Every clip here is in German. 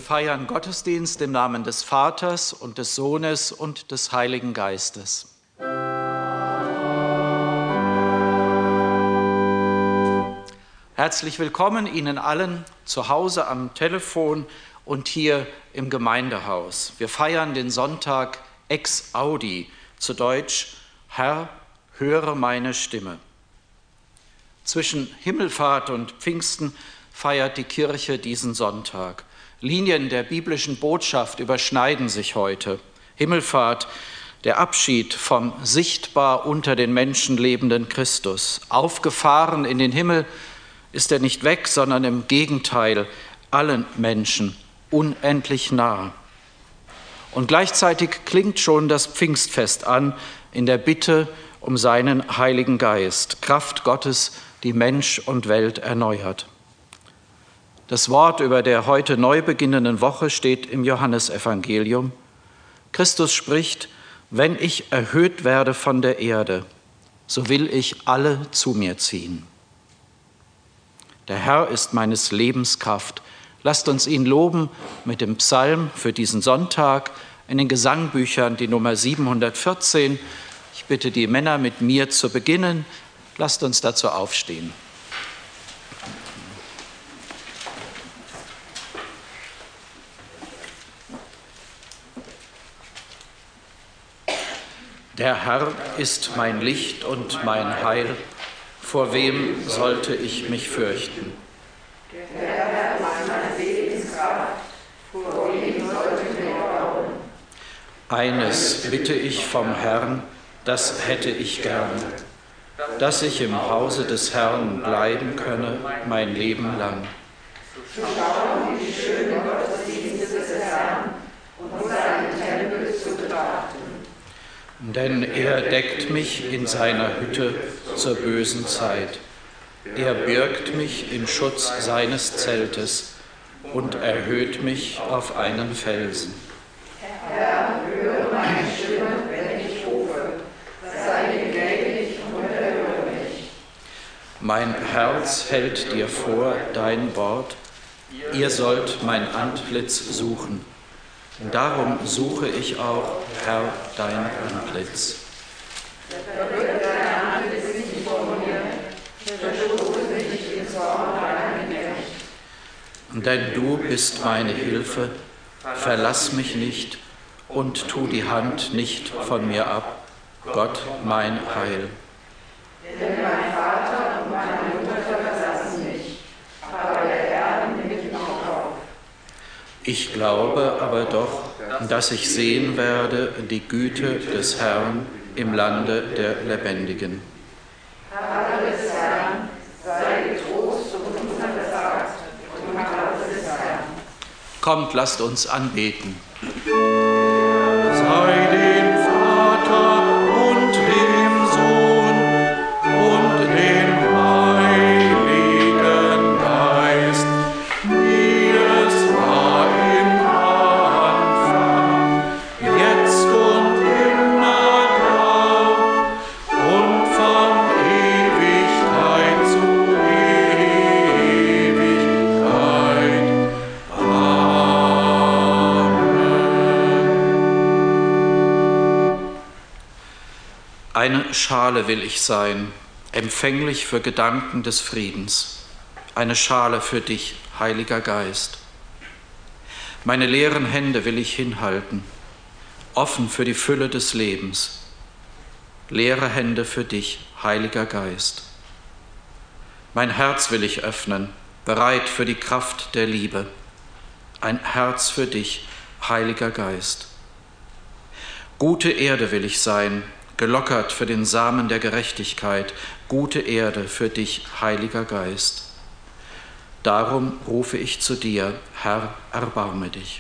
feiern Gottesdienst im Namen des Vaters und des Sohnes und des Heiligen Geistes. Herzlich willkommen Ihnen allen zu Hause am Telefon und hier im Gemeindehaus. Wir feiern den Sonntag Ex Audi, zu Deutsch: Herr, höre meine Stimme. Zwischen Himmelfahrt und Pfingsten feiert die Kirche diesen Sonntag. Linien der biblischen Botschaft überschneiden sich heute. Himmelfahrt, der Abschied vom sichtbar unter den Menschen lebenden Christus. Aufgefahren in den Himmel ist er nicht weg, sondern im Gegenteil allen Menschen unendlich nah. Und gleichzeitig klingt schon das Pfingstfest an in der Bitte um seinen Heiligen Geist, Kraft Gottes, die Mensch und Welt erneuert. Das Wort über der heute neu beginnenden Woche steht im Johannesevangelium. Christus spricht: Wenn ich erhöht werde von der Erde, so will ich alle zu mir ziehen. Der Herr ist meines Lebens Kraft. Lasst uns ihn loben mit dem Psalm für diesen Sonntag in den Gesangbüchern, die Nummer 714. Ich bitte die Männer, mit mir zu beginnen. Lasst uns dazu aufstehen. Der Herr ist mein Licht und mein Heil. Vor wem sollte ich mich fürchten? Der Herr ist meine Lebenskraft. Vor wem sollte ich mir grauen? Eines bitte ich vom Herrn, das hätte ich gern, dass ich im Hause des Herrn bleiben könne mein Leben lang. Zu schauen, die schönen Gottesdienste des Herrn und seinen Tempel zu betrachten. Denn er deckt mich in seiner Hütte zur bösen Zeit. Er birgt mich in Schutz seines Zeltes und erhöht mich auf einen Felsen. Herr, höre meine Stimme, wenn ich rufe. Sei mir gnädig und erhöre mich. Mein Herz hält dir vor dein Wort. Ihr sollt mein Antlitz suchen. Darum suche ich auch, Herr, dein Antlitz. Verrückt dein Antlitz nicht vor mir, verstoße mich in Zorn deinem Knecht. Denn du bist meine Hilfe, verlass mich nicht und tu die Hand nicht von mir ab, Gott mein Heil. Denn mein Vater und meine Mutter verlassen mich, aber der Herr nimmt mich noch auf. Ich glaube aber doch, dass ich sehen werde die Güte des Herrn im Lande der Lebendigen. Harre des Herrn, sei getrost und unversagt und harre des Herrn. Kommt, lasst uns anbeten. Sei dem Vater und dem Sohn und dem Heiligen Geist, wie es war im Anfang, jetzt und immerdar und von Ewigkeit zu Ewigkeit. Eine Schale will ich sein, empfänglich für Gedanken des Friedens. Eine Schale für dich, Heiliger Geist. Meine leeren Hände will ich hinhalten, offen für die Fülle des Lebens. Leere Hände für dich, Heiliger Geist. Mein Herz will ich öffnen, bereit für die Kraft der Liebe. Ein Herz für dich, Heiliger Geist. Gute Erde will ich sein, gelockert für den Samen der Gerechtigkeit, gute Erde für dich, Heiliger Geist. Darum rufe ich zu dir, Herr, erbarme dich.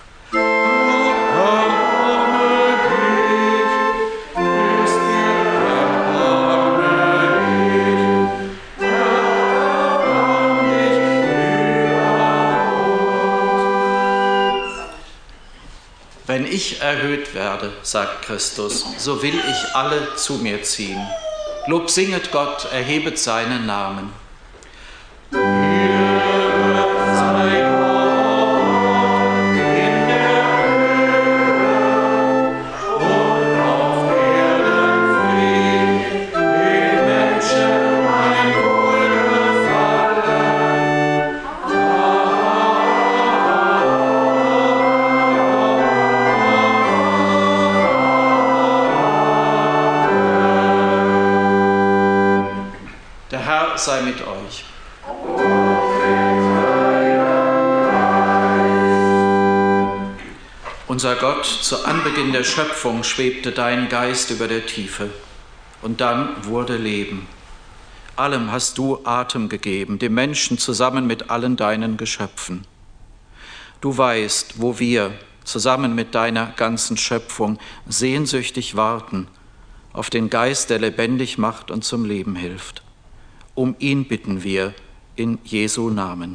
Wenn ich erhöht werde, sagt Christus, so will ich alle zu mir ziehen. Lob singet Gott, erhebet seinen Namen. Ehre sei Gott. Herr sei mit euch. Unser Gott, zu Anbeginn der Schöpfung schwebte dein Geist über der Tiefe und dann wurde Leben. Allem hast du Atem gegeben, dem Menschen zusammen mit allen deinen Geschöpfen. Du weißt, wo wir zusammen mit deiner ganzen Schöpfung sehnsüchtig warten auf den Geist, der lebendig macht und zum Leben hilft. Um ihn bitten wir in Jesu Namen.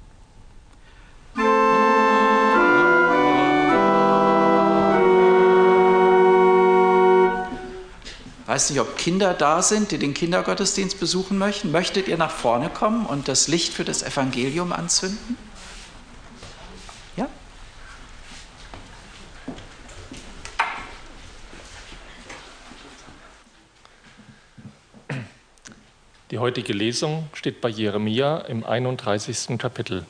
Ich weiß nicht, ob Kinder da sind, die den Kindergottesdienst besuchen möchten. Möchtet ihr nach vorne kommen und das Licht für das Evangelium anzünden? Ja? Die heutige Lesung steht bei Jeremia im 31. Kapitel.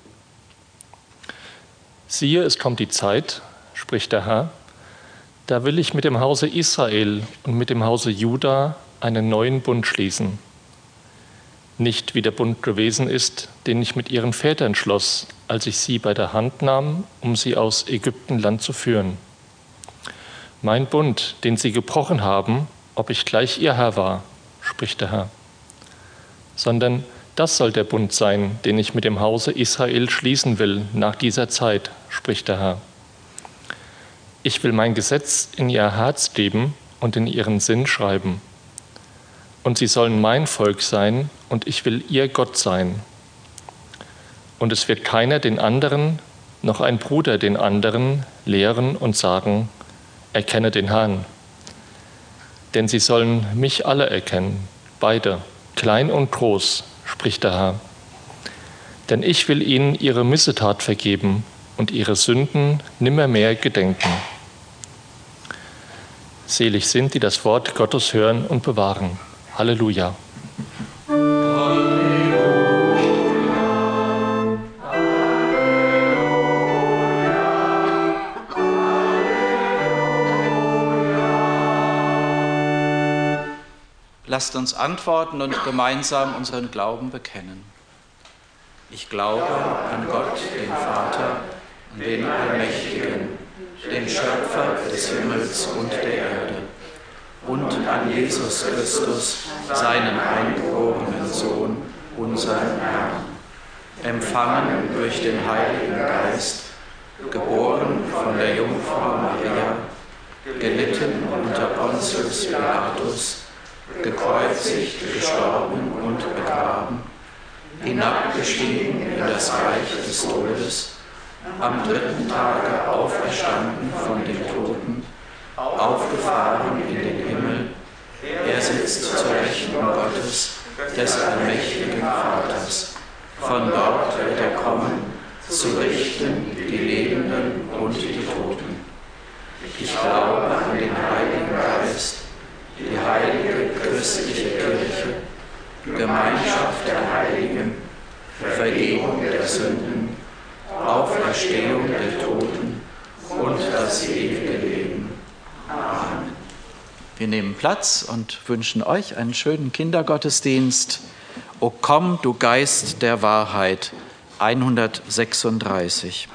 Siehe, es kommt die Zeit, spricht der Herr, da will ich mit dem Hause Israel und mit dem Hause Juda einen neuen Bund schließen. Nicht wie der Bund gewesen ist, den ich mit ihren Vätern schloss, als ich sie bei der Hand nahm, um sie aus Ägyptenland zu führen. Mein Bund, den sie gebrochen haben, ob ich gleich ihr Herr war, spricht der Herr. Sondern das soll der Bund sein, den ich mit dem Hause Israel schließen will nach dieser Zeit, spricht der Herr. Ich will mein Gesetz in ihr Herz geben und in ihren Sinn schreiben. Und sie sollen mein Volk sein, und ich will ihr Gott sein. Und es wird keiner den anderen, noch ein Bruder den anderen, lehren und sagen, erkenne den Herrn. Denn sie sollen mich alle erkennen, beide, klein und groß, spricht der Herr. Denn ich will ihnen ihre Missetat vergeben und ihre Sünden nimmermehr gedenken. Selig sind, die das Wort Gottes hören und bewahren. Halleluja. Lasst uns antworten und gemeinsam unseren Glauben bekennen. Ich glaube an Gott, den Vater, an den Allmächtigen, den Schöpfer des Himmels und der Erde, und an Jesus Christus, seinen eingeborenen Sohn, unseren Herrn, empfangen durch den Heiligen Geist, geboren von der Jungfrau Maria, gelitten unter Pontius Pilatus, gekreuzigt, gestorben und begraben, hinabgestiegen in das Reich des Todes, am dritten Tage auferstanden von den Toten, aufgefahren in den Himmel, er sitzt zur Rechten Gottes, des allmächtigen Vaters. Von dort wird er kommen, zu richten die Lebenden und die Toten. Ich glaube an den Heiligen Geist, die heilige christliche Kirche, Gemeinschaft der Heiligen, Vergebung der Sünden, Auferstehung der Toten und das ewige Leben. Amen. Wir nehmen Platz und wünschen euch einen schönen Kindergottesdienst. O komm, du Geist der Wahrheit, 136.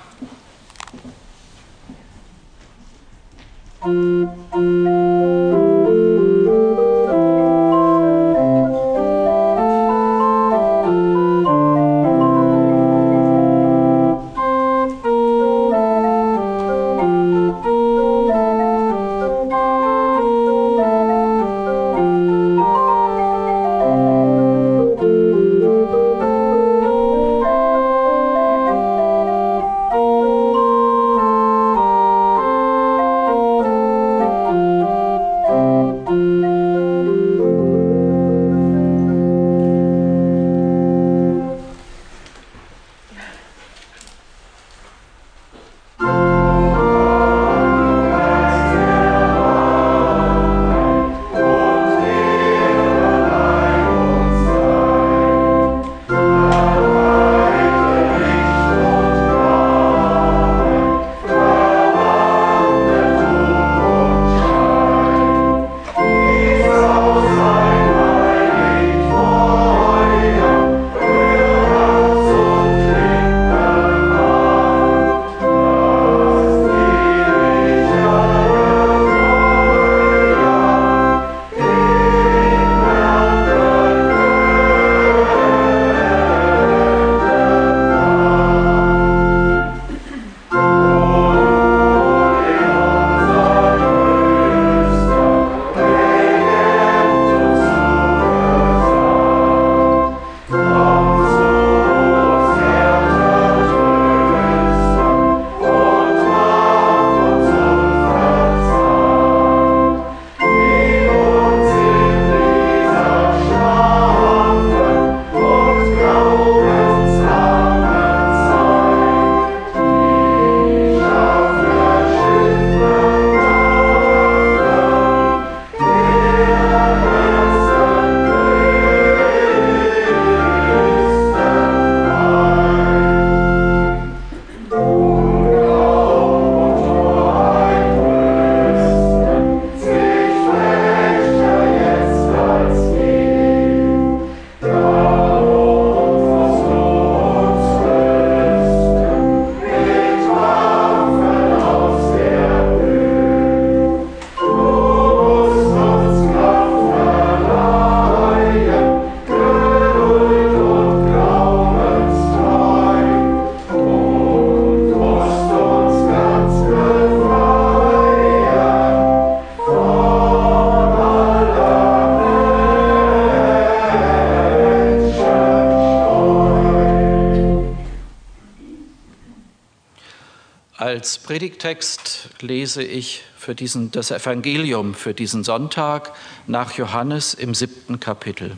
Als Predigttext lese ich das Evangelium für diesen Sonntag nach Johannes im 7. Kapitel.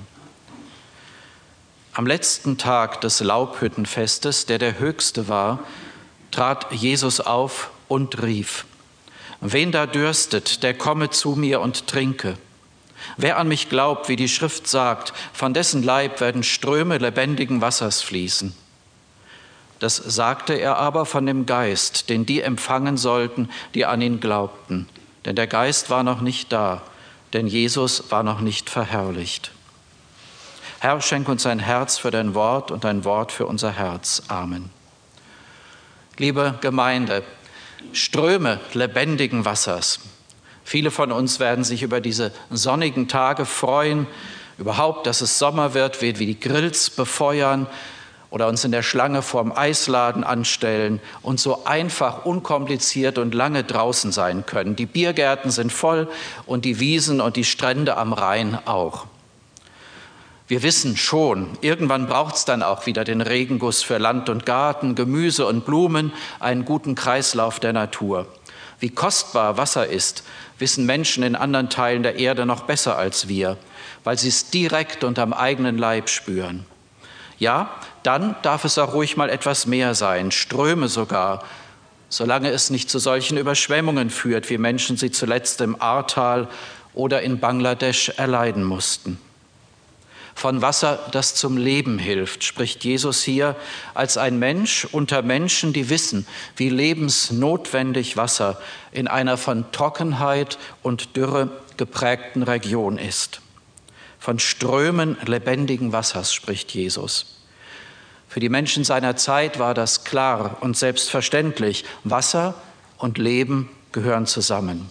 Am letzten Tag des Laubhüttenfestes, der höchste war, trat Jesus auf und rief: Wen da dürstet, der komme zu mir und trinke. Wer an mich glaubt, wie die Schrift sagt, von dessen Leib werden Ströme lebendigen Wassers fließen. Das sagte er aber von dem Geist, den die empfangen sollten, die an ihn glaubten. Denn der Geist war noch nicht da, denn Jesus war noch nicht verherrlicht. Herr, schenk uns ein Herz für dein Wort und ein Wort für unser Herz. Amen. Liebe Gemeinde, Ströme lebendigen Wassers. Viele von uns werden sich über diese sonnigen Tage freuen, überhaupt, dass es Sommer wird, wir die Grills befeuern oder uns in der Schlange vorm Eisladen anstellen und so einfach, unkompliziert und lange draußen sein können. Die Biergärten sind voll und die Wiesen und die Strände am Rhein auch. Wir wissen schon, irgendwann braucht es dann auch wieder den Regenguss für Land und Garten, Gemüse und Blumen, einen guten Kreislauf der Natur. Wie kostbar Wasser ist, wissen Menschen in anderen Teilen der Erde noch besser als wir, weil sie es direkt und am eigenen Leib spüren. Ja, dann darf es auch ruhig mal etwas mehr sein, Ströme sogar, solange es nicht zu solchen Überschwemmungen führt, wie Menschen sie zuletzt im Ahrtal oder in Bangladesch erleiden mussten. Von Wasser, das zum Leben hilft, spricht Jesus hier als ein Mensch unter Menschen, die wissen, wie lebensnotwendig Wasser in einer von Trockenheit und Dürre geprägten Region ist. Von Strömen lebendigen Wassers spricht Jesus. Für die Menschen seiner Zeit war das klar und selbstverständlich. Wasser und Leben gehören zusammen.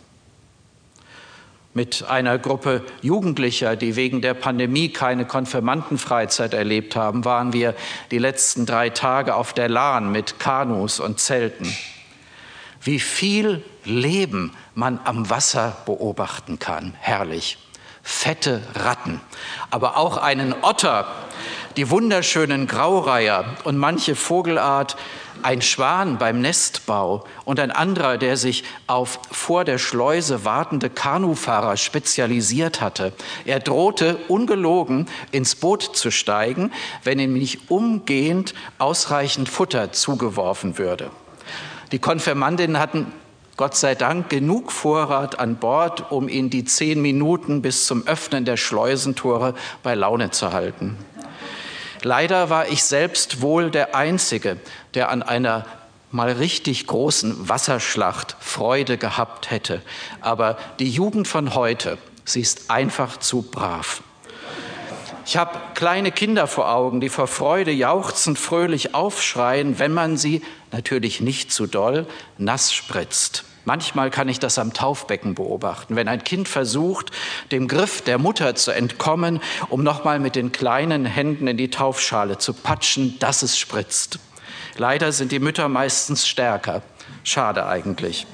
Mit einer Gruppe Jugendlicher, die wegen der Pandemie keine Konfirmandenfreizeit erlebt haben, waren wir die letzten 3 Tage auf der Lahn mit Kanus und Zelten. Wie viel Leben man am Wasser beobachten kann, herrlich. Fette Ratten, aber auch einen Otter, die wunderschönen Graureiher und manche Vogelart, ein Schwan beim Nestbau und ein anderer, der sich auf vor der Schleuse wartende Kanufahrer spezialisiert hatte. Er drohte ungelogen ins Boot zu steigen, wenn ihm nicht umgehend ausreichend Futter zugeworfen würde. Die Konfirmandinnen hatten Gott sei Dank genug Vorrat an Bord, um ihn die 10 Minuten bis zum Öffnen der Schleusentore bei Laune zu halten. Leider war ich selbst wohl der Einzige, der an einer mal richtig großen Wasserschlacht Freude gehabt hätte. Aber die Jugend von heute, sie ist einfach zu brav. Ich habe kleine Kinder vor Augen, die vor Freude jauchzend fröhlich aufschreien, wenn man sie, natürlich nicht zu doll, nass spritzt. Manchmal kann ich das am Taufbecken beobachten, wenn ein Kind versucht, dem Griff der Mutter zu entkommen, um nochmal mit den kleinen Händen in die Taufschale zu patschen, dass es spritzt. Leider sind die Mütter meistens stärker. Schade eigentlich.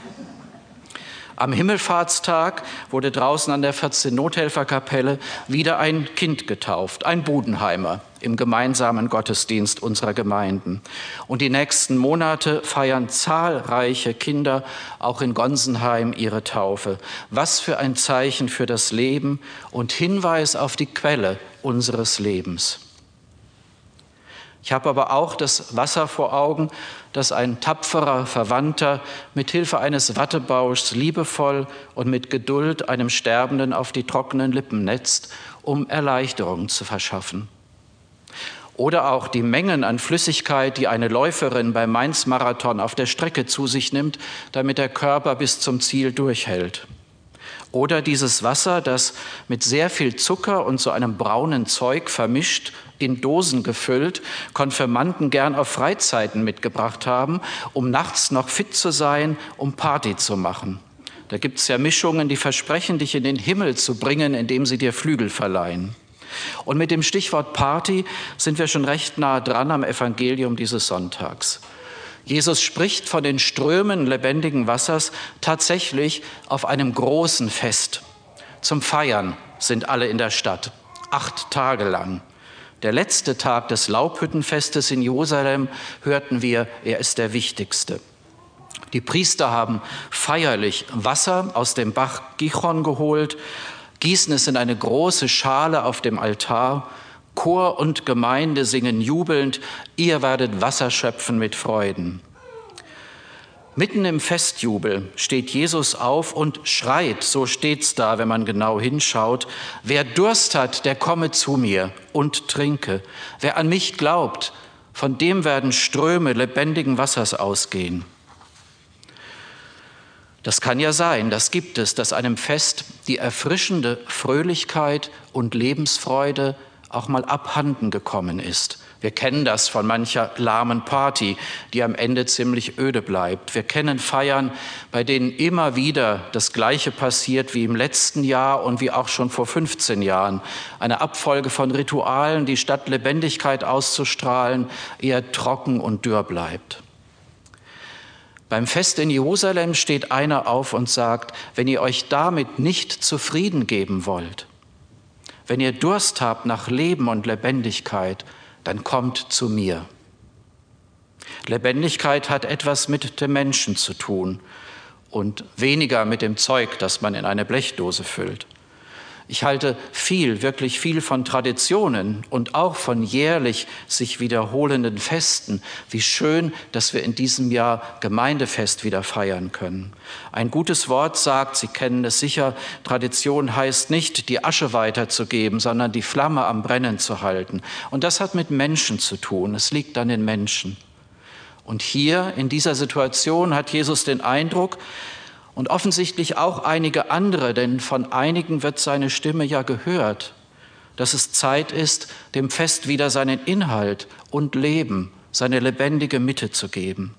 Am Himmelfahrtstag wurde draußen an der 14 Nothelferkapelle wieder ein Kind getauft, ein Budenheimer, im gemeinsamen Gottesdienst unserer Gemeinden. Und die nächsten Monate feiern zahlreiche Kinder auch in Gonsenheim ihre Taufe. Was für ein Zeichen für das Leben und Hinweis auf die Quelle unseres Lebens. Ich habe aber auch das Wasser vor Augen, das ein tapferer Verwandter mit Hilfe eines Wattebauschs liebevoll und mit Geduld einem Sterbenden auf die trockenen Lippen netzt, um Erleichterung zu verschaffen. Oder auch die Mengen an Flüssigkeit, die eine Läuferin beim Mainz-Marathon auf der Strecke zu sich nimmt, damit der Körper bis zum Ziel durchhält. Oder dieses Wasser, das mit sehr viel Zucker und so einem braunen Zeug vermischt, in Dosen gefüllt, Konfirmanden gern auf Freizeiten mitgebracht haben, um nachts noch fit zu sein, um Party zu machen. Da gibt es ja Mischungen, die versprechen, dich in den Himmel zu bringen, indem sie dir Flügel verleihen. Und mit dem Stichwort Party sind wir schon recht nah dran am Evangelium dieses Sonntags. Jesus spricht von den Strömen lebendigen Wassers tatsächlich auf einem großen Fest. Zum Feiern sind alle in der Stadt, 8 Tage lang. Der letzte Tag des Laubhüttenfestes in Jerusalem, hörten wir, er ist der wichtigste. Die Priester haben feierlich Wasser aus dem Bach Gihon geholt, gießen es in eine große Schale auf dem Altar. Chor und Gemeinde singen jubelnd, ihr werdet Wasser schöpfen mit Freuden. Mitten im Festjubel steht Jesus auf und schreit, so steht's da, wenn man genau hinschaut, wer Durst hat, der komme zu mir und trinke. Wer an mich glaubt, von dem werden Ströme lebendigen Wassers ausgehen. Das kann ja sein, das gibt es, dass einem Fest die erfrischende Fröhlichkeit und Lebensfreude auch mal abhanden gekommen ist. Wir kennen das von mancher lahmen Party, die am Ende ziemlich öde bleibt. Wir kennen Feiern, bei denen immer wieder das Gleiche passiert wie im letzten Jahr und wie auch schon vor 15 Jahren. Eine Abfolge von Ritualen, die statt Lebendigkeit auszustrahlen, eher trocken und dürr bleibt. Beim Fest in Jerusalem steht einer auf und sagt, wenn ihr euch damit nicht zufrieden geben wollt, wenn ihr Durst habt nach Leben und Lebendigkeit, dann kommt zu mir. Lebendigkeit hat etwas mit dem Menschen zu tun und weniger mit dem Zeug, das man in eine Blechdose füllt. Ich halte wirklich viel von Traditionen und auch von jährlich sich wiederholenden Festen. Wie schön, dass wir in diesem Jahr Gemeindefest wieder feiern können. Ein gutes Wort sagt, Sie kennen es sicher, Tradition heißt nicht, die Asche weiterzugeben, sondern die Flamme am Brennen zu halten. Und das hat mit Menschen zu tun. Es liegt an den Menschen. Und hier in dieser Situation hat Jesus den Eindruck, und offensichtlich auch einige andere, denn von einigen wird seine Stimme ja gehört, dass es Zeit ist, dem Fest wieder seinen Inhalt und Leben, seine lebendige Mitte zu geben.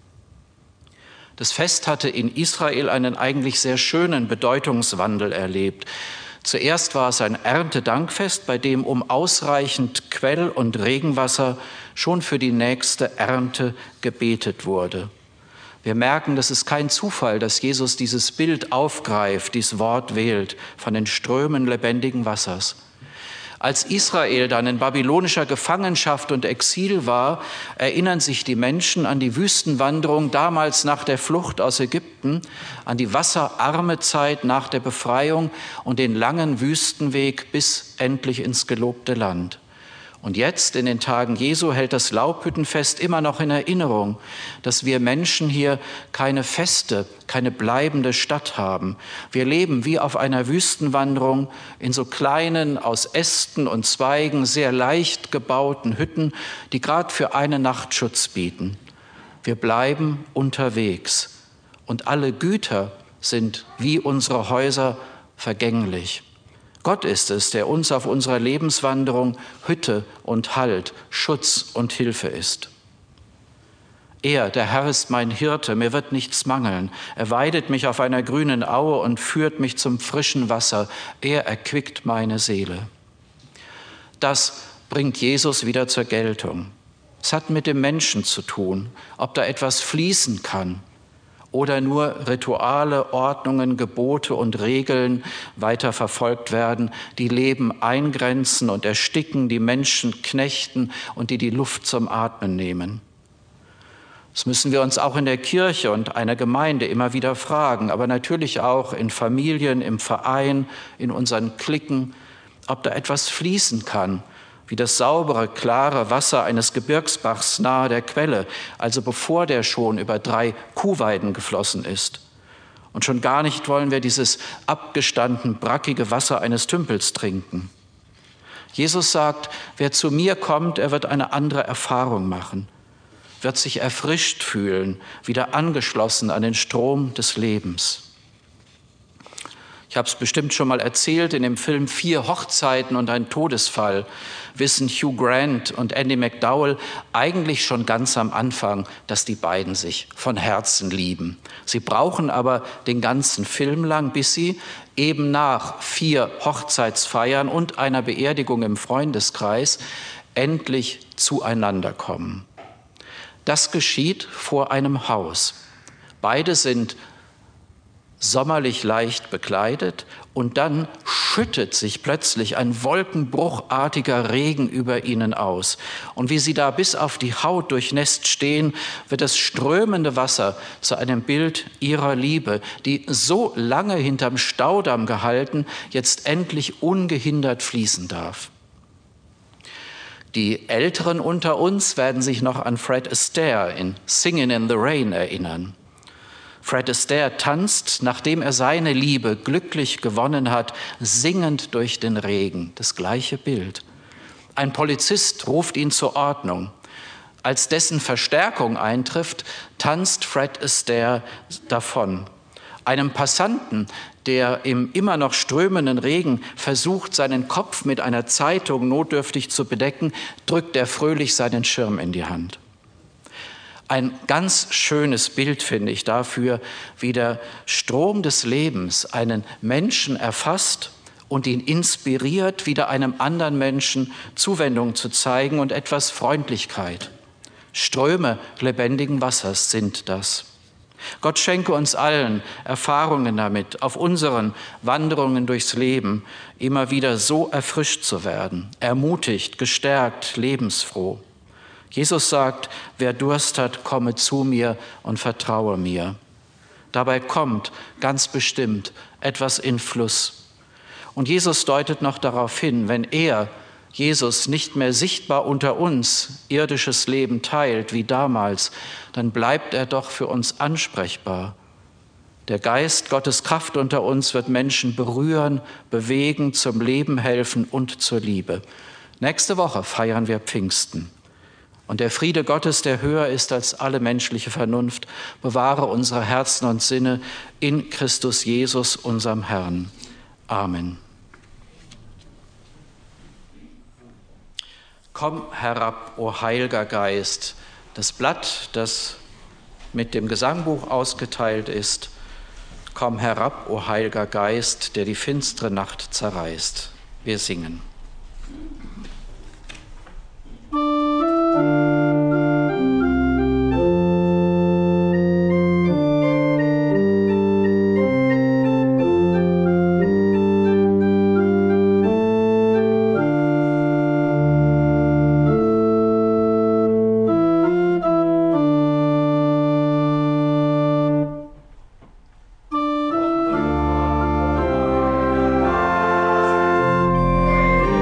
Das Fest hatte in Israel einen eigentlich sehr schönen Bedeutungswandel erlebt. Zuerst war es ein Erntedankfest, bei dem um ausreichend Quell- und Regenwasser schon für die nächste Ernte gebetet wurde. Wir merken, das ist kein Zufall, dass Jesus dieses Bild aufgreift, dieses Wort wählt von den Strömen lebendigen Wassers. Als Israel dann in babylonischer Gefangenschaft und Exil war, erinnern sich die Menschen an die Wüstenwanderung damals nach der Flucht aus Ägypten, an die wasserarme Zeit nach der Befreiung und den langen Wüstenweg bis endlich ins gelobte Land. Und jetzt, in den Tagen Jesu, hält das Laubhüttenfest immer noch in Erinnerung, dass wir Menschen hier keine feste, keine bleibende Stadt haben. Wir leben wie auf einer Wüstenwanderung in so kleinen, aus Ästen und Zweigen sehr leicht gebauten Hütten, die gerade für eine Nacht Schutz bieten. Wir bleiben unterwegs und alle Güter sind wie unsere Häuser vergänglich. Gott ist es, der uns auf unserer Lebenswanderung Hütte und Halt, Schutz und Hilfe ist. Er, der Herr, ist mein Hirte, mir wird nichts mangeln. Er weidet mich auf einer grünen Aue und führt mich zum frischen Wasser. Er erquickt meine Seele. Das bringt Jesus wieder zur Geltung. Es hat mit dem Menschen zu tun, ob da etwas fließen kann oder nur Rituale, Ordnungen, Gebote und Regeln weiter verfolgt werden, die Leben eingrenzen und ersticken, die Menschen knechten und die Luft zum Atmen nehmen. Das müssen wir uns auch in der Kirche und einer Gemeinde immer wieder fragen, aber natürlich auch in Familien, im Verein, in unseren Cliquen, ob da etwas fließen kann, wie das saubere, klare Wasser eines Gebirgsbachs nahe der Quelle, also bevor der schon über 3 Kuhweiden geflossen ist. Und schon gar nicht wollen wir dieses abgestanden, brackige Wasser eines Tümpels trinken. Jesus sagt, wer zu mir kommt, er wird eine andere Erfahrung machen, wird sich erfrischt fühlen, wieder angeschlossen an den Strom des Lebens. Ich habe es bestimmt schon mal erzählt, in dem Film 4 Hochzeiten und ein Todesfall wissen Hugh Grant und Andie MacDowell eigentlich schon ganz am Anfang, dass die beiden sich von Herzen lieben. Sie brauchen aber den ganzen Film lang, bis sie eben nach 4 Hochzeitsfeiern und einer Beerdigung im Freundeskreis endlich zueinander kommen. Das geschieht vor einem Haus. Beide sind sommerlich leicht bekleidet, und dann schüttet sich plötzlich ein wolkenbruchartiger Regen über ihnen aus. Und wie sie da bis auf die Haut durchnässt stehen, wird das strömende Wasser zu einem Bild ihrer Liebe, die so lange hinterm Staudamm gehalten, jetzt endlich ungehindert fließen darf. Die Älteren unter uns werden sich noch an Fred Astaire in Singin' in the Rain erinnern. Fred Astaire tanzt, nachdem er seine Liebe glücklich gewonnen hat, singend durch den Regen. Das gleiche Bild. Ein Polizist ruft ihn zur Ordnung. Als dessen Verstärkung eintrifft, tanzt Fred Astaire davon. Einem Passanten, der im immer noch strömenden Regen versucht, seinen Kopf mit einer Zeitung notdürftig zu bedecken, drückt er fröhlich seinen Schirm in die Hand. Ein ganz schönes Bild finde ich dafür, wie der Strom des Lebens einen Menschen erfasst und ihn inspiriert, wieder einem anderen Menschen Zuwendung zu zeigen und etwas Freundlichkeit. Ströme lebendigen Wassers sind das. Gott schenke uns allen Erfahrungen damit, auf unseren Wanderungen durchs Leben immer wieder so erfrischt zu werden, ermutigt, gestärkt, lebensfroh. Jesus sagt, wer Durst hat, komme zu mir und vertraue mir. Dabei kommt ganz bestimmt etwas in Fluss. Und Jesus deutet noch darauf hin, wenn Jesus, nicht mehr sichtbar unter uns irdisches Leben teilt wie damals, dann bleibt er doch für uns ansprechbar. Der Geist Gottes Kraft unter uns wird Menschen berühren, bewegen, zum Leben helfen und zur Liebe. Nächste Woche feiern wir Pfingsten. Und der Friede Gottes, der höher ist als alle menschliche Vernunft, bewahre unsere Herzen und Sinne in Christus Jesus, unserem Herrn. Amen. Komm herab, o Heiliger Geist, das Blatt, das mit dem Gesangbuch ausgeteilt ist. Komm herab, o Heiliger Geist, der die finstere Nacht zerreißt. Wir singen. Amen.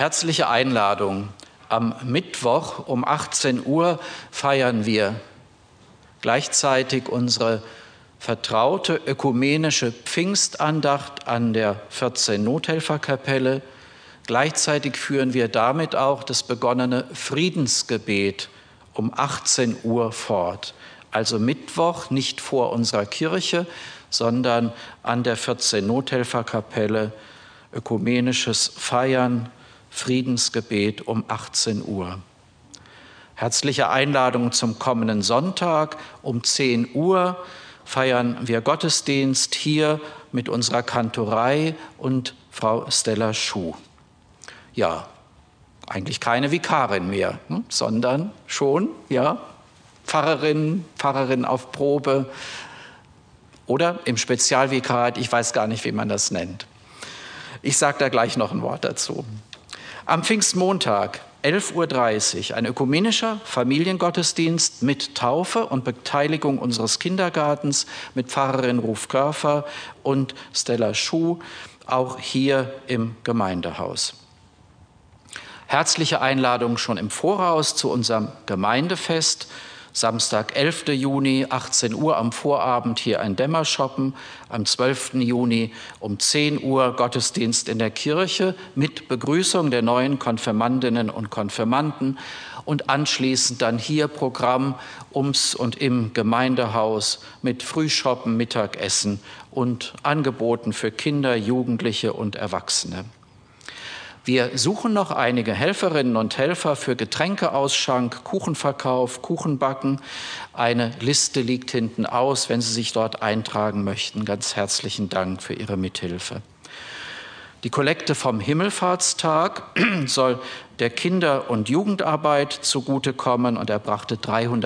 Herzliche Einladung. Am Mittwoch um 18 Uhr feiern wir gleichzeitig unsere vertraute ökumenische Pfingstandacht an der 14 Nothelferkapelle. Gleichzeitig führen wir damit auch das begonnene Friedensgebet um 18 Uhr fort. Also Mittwoch nicht vor unserer Kirche, sondern an der 14 Nothelferkapelle ökumenisches Feiern, Friedensgebet um 18 Uhr. Herzliche Einladung zum kommenden Sonntag um 10 Uhr feiern wir Gottesdienst hier mit unserer Kantorei und Frau Stella Schuh. Ja, eigentlich keine Vikarin mehr, sondern schon, ja, Pfarrerin auf Probe oder im Spezialvikariat, ich weiß gar nicht, wie man das nennt. Ich sage da gleich noch ein Wort dazu. Am Pfingstmontag, 11.30 Uhr, ein ökumenischer Familiengottesdienst mit Taufe und Beteiligung unseres Kindergartens mit Pfarrerin Ruf Körfer und Stella Schuh, auch hier im Gemeindehaus. Herzliche Einladung schon im Voraus zu unserem Gemeindefest. Samstag, 11. Juni, 18 Uhr am Vorabend hier ein Dämmerschoppen. Am 12. Juni um 10 Uhr Gottesdienst in der Kirche mit Begrüßung der neuen Konfirmandinnen und Konfirmanden und anschließend dann hier Programm ums und im Gemeindehaus mit Frühschoppen, Mittagessen und Angeboten für Kinder, Jugendliche und Erwachsene. Wir suchen noch einige Helferinnen und Helfer für Getränkeausschank, Kuchenverkauf, Kuchenbacken. Eine Liste liegt hinten aus, wenn Sie sich dort eintragen möchten. Ganz herzlichen Dank für Ihre Mithilfe. Die Kollekte vom Himmelfahrtstag soll der Kinder- und Jugendarbeit zugutekommen und er brachte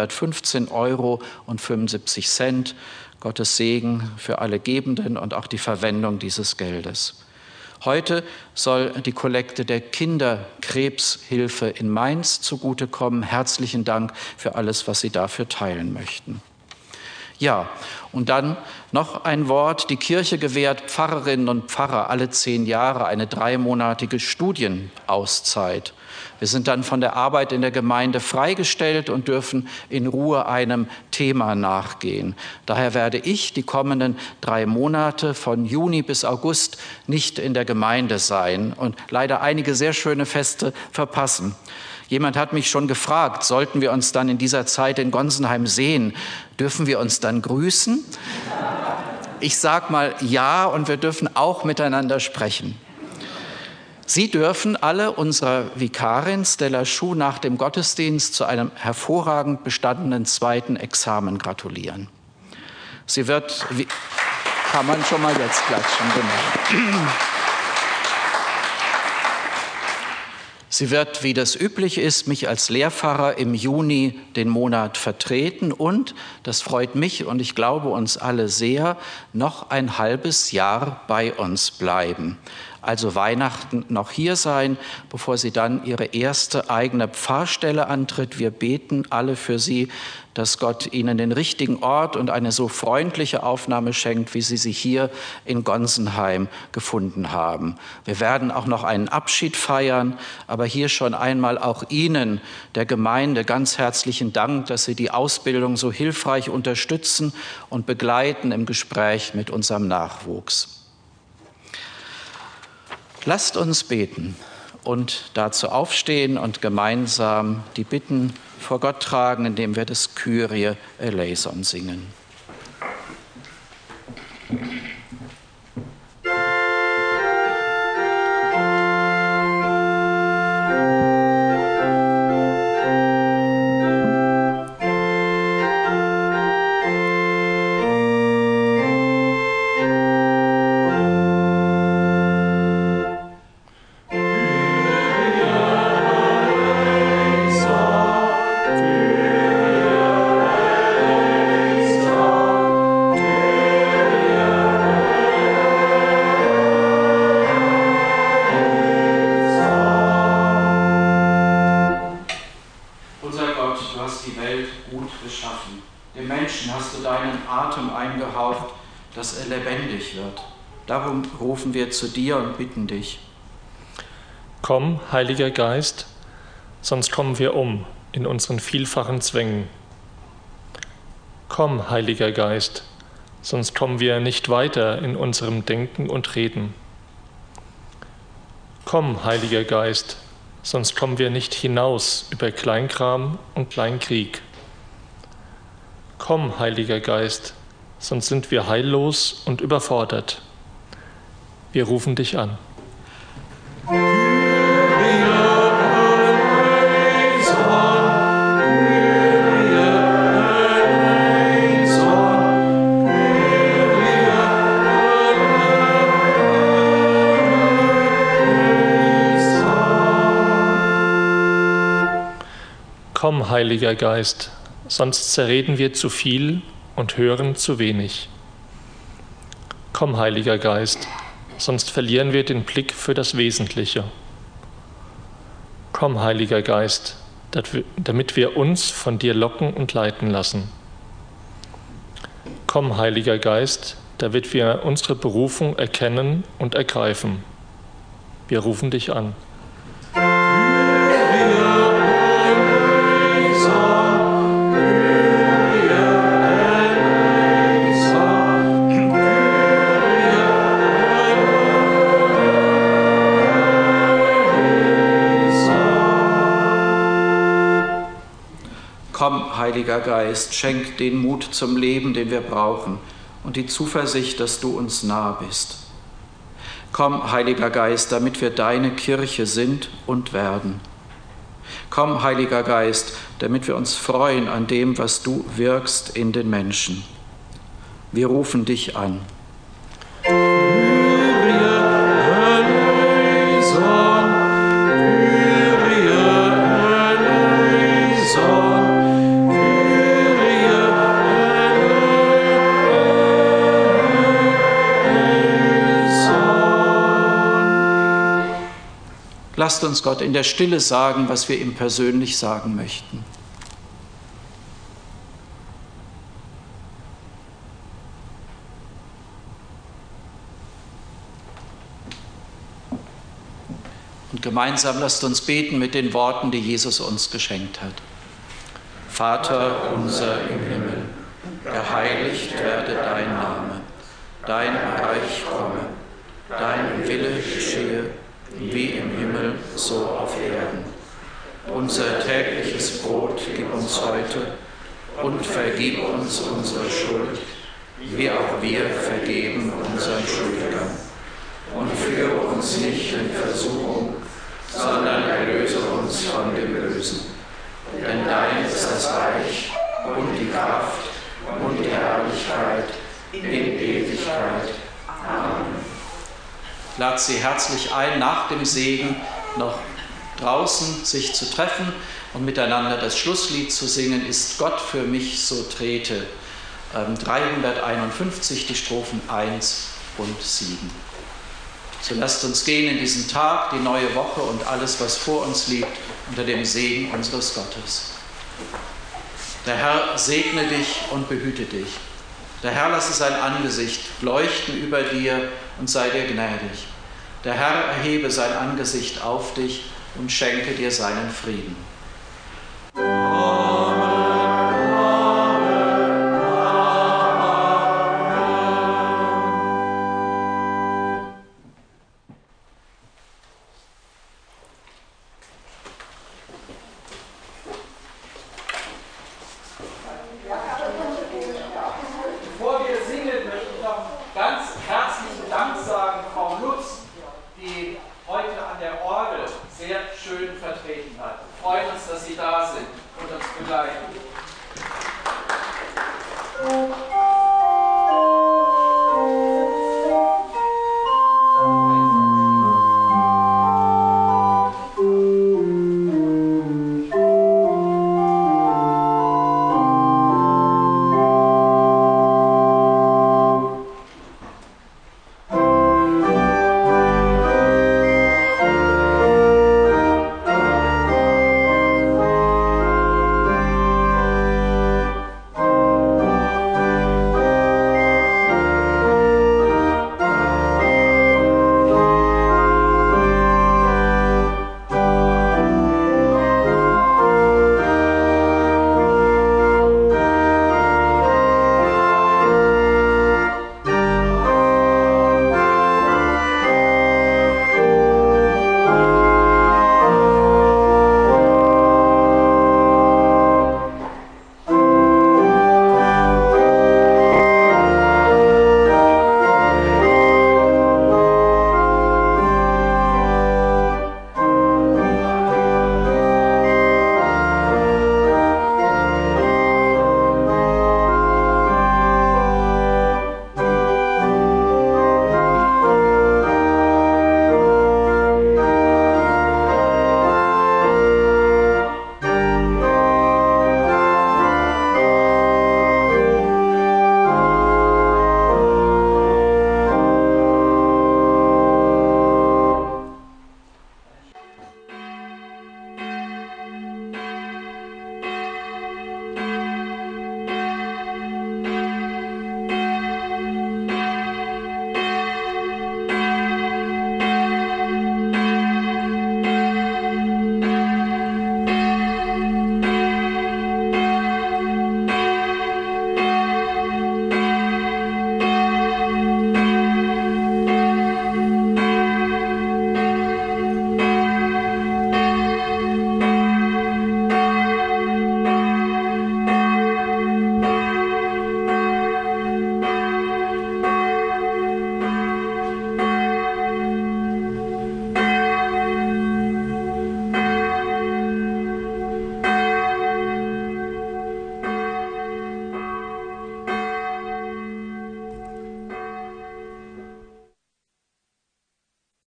315,75 €. Gottes Segen für alle Gebenden und auch die Verwendung dieses Geldes. Heute soll die Kollekte der Kinderkrebshilfe in Mainz zugutekommen. Herzlichen Dank für alles, was Sie dafür teilen möchten. Ja, und dann noch ein Wort. Die Kirche gewährt Pfarrerinnen und Pfarrer alle 10 Jahre eine 3-monatige Studienauszeit. Wir sind dann von der Arbeit in der Gemeinde freigestellt und dürfen in Ruhe einem Thema nachgehen. Daher werde ich die kommenden 3 Monate von Juni bis August nicht in der Gemeinde sein und leider einige sehr schöne Feste verpassen. Jemand hat mich schon gefragt, sollten wir uns dann in dieser Zeit in Gonsenheim sehen, dürfen wir uns dann grüßen? Ich sage mal ja, und wir dürfen auch miteinander sprechen. Sie dürfen alle unserer Vikarin Stella Schuh nach dem Gottesdienst zu einem hervorragend bestandenen 2. Examen gratulieren. Sie wird, kann man schon mal jetzt klatschen, genau. Sie wird, wie das üblich ist, mich als Lehrpfarrer im Juni den Monat vertreten und, das freut mich und ich glaube uns alle sehr, noch ein halbes Jahr bei uns bleiben. Also Weihnachten noch hier sein, bevor sie dann ihre erste eigene Pfarrstelle antritt. Wir beten alle für sie, dass Gott ihnen den richtigen Ort und eine so freundliche Aufnahme schenkt, wie sie sie hier in Gonsenheim gefunden haben. Wir werden auch noch einen Abschied feiern, aber hier schon einmal auch Ihnen, der Gemeinde, ganz herzlichen Dank, dass Sie die Ausbildung so hilfreich unterstützen und begleiten im Gespräch mit unserem Nachwuchs. Lasst uns beten und dazu aufstehen und gemeinsam die Bitten vor Gott tragen, indem wir das Kyrie eleison singen. Komm, Heiliger Geist, sonst kommen wir um in unseren vielfachen Zwängen. Komm, Heiliger Geist, sonst kommen wir nicht weiter in unserem Denken und Reden. Komm, Heiliger Geist, sonst kommen wir nicht hinaus über Kleinkram und Kleinkrieg. Komm, Heiliger Geist, sonst sind wir heillos und überfordert. Wir rufen dich an. Komm, Heiliger Geist, sonst zerreden wir zu viel und hören zu wenig. Komm, Heiliger Geist, sonst verlieren wir den Blick für das Wesentliche. Komm, Heiliger Geist, damit wir uns von dir locken und leiten lassen. Komm, Heiliger Geist, damit wir unsere Berufung erkennen und ergreifen. Wir rufen dich an. Komm, Heiliger Geist, schenk den Mut zum Leben, den wir brauchen, und die Zuversicht, dass du uns nah bist. Komm, Heiliger Geist, damit wir deine Kirche sind und werden. Komm, Heiliger Geist, damit wir uns freuen an dem, was du wirkst in den Menschen. Wir rufen dich an. Lasst uns Gott in der Stille sagen, was wir ihm persönlich sagen möchten. Und gemeinsam lasst uns beten mit den Worten, die Jesus uns geschenkt hat. Vater unser im Himmel, geheiligt werde dein Name, dein Reich komme, dein Wille geschehe, wie im Himmel, so auf Erden. Unser tägliches Brot gib uns heute und vergib uns unsere Schuld, wie auch wir vergeben unseren Schuldigern. Und führe uns nicht in Versuchung, sondern erlöse uns von dem Bösen. Denn dein ist das Reich und die Kraft und die Herrlichkeit in Ewigkeit. Amen. Ich lade Sie herzlich ein, nach dem Segen noch draußen sich zu treffen und miteinander das Schlusslied zu singen, Ist Gott für mich, so trete. 351, die Strophen 1 und 7. So lasst uns gehen in diesen Tag, die neue Woche und alles, was vor uns liegt, unter dem Segen unseres Gottes. Der Herr segne dich und behüte dich. Der Herr lasse sein Angesicht leuchten über dir und sei dir gnädig. Der Herr erhebe sein Angesicht auf dich und schenke dir seinen Frieden. Freut uns, dass Sie da sind und uns begleiten.